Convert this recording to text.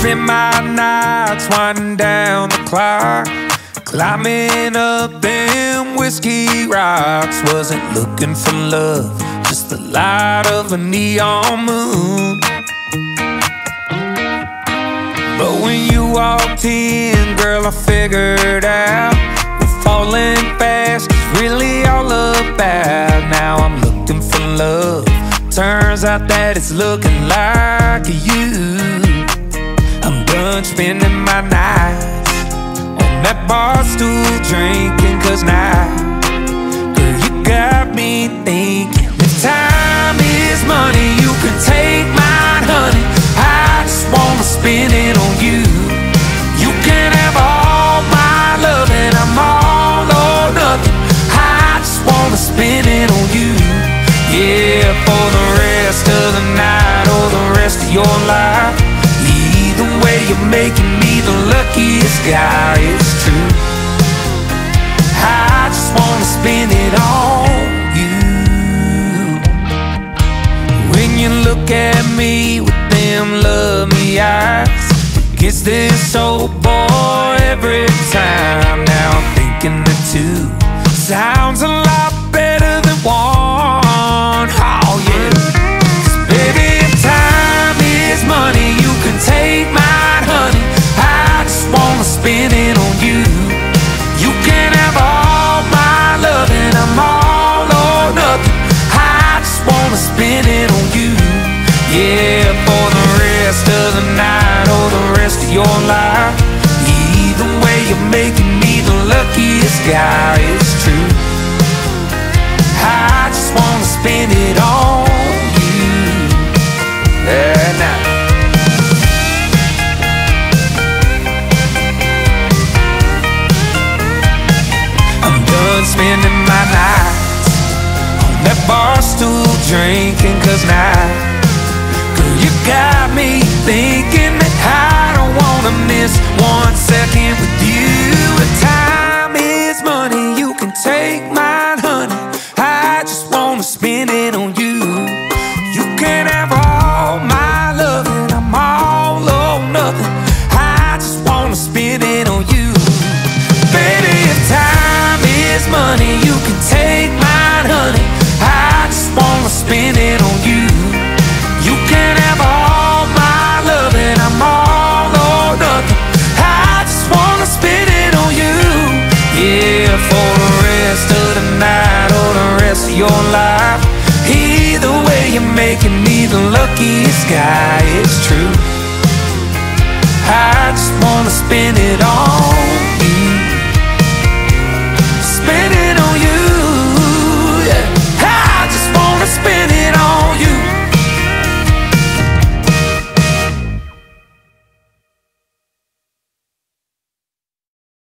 spend my nights winding down the clock, climbing up them whiskey rocks. Wasn't looking for love, just the light of a neon moon. But when you walked in, girl, I figured out what falling fast is really all about. Now I'm looking for love, turns out that it's looking like you. I'm done spending my nights on that bar stool drinking, 'cause now, girl, you got me thinking, if time is money, you can take mine, honey. I just wanna spend it on you. You can have all my love and I'm all or nothing. I just wanna spend it on you. Yeah, for the rest of the night or the rest of your life. Either way, you're making me the luckiest guy, it's true. I just wanna spend it on you. When you look at me with them love me eyes, gets this old boy every time. Now I'm thinking the two sounds a lot better than one. Oh yeah, 'cause baby, if time is money, you can take mine, honey. I just wanna spend it on you. You can have all my love and I'm all or nothing. I just wanna spend it on you. Yeah, for the rest of the night or the rest of your life. Either way, you're making me the luckiest guy, it's true. I just wanna spend it on you. Now. I'm done spending my nights on that bar stool drinking, 'cause now, girl, you got me thinking that I don't wanna miss 1 second with you. If time is money, you can take mine, honey. I just wanna spend it on you. You can have all my love and I'm all or nothing. I just wanna spend it on you. Baby, if time is money, you can take mine, honey. I just wanna spend it on you. You can have all my love and I'm all or nothing. I just wanna spend it on you. Yeah, for the rest of the night or the rest of your life. Either way, you're making me the luckiest guy, it's true. I just wanna spend it all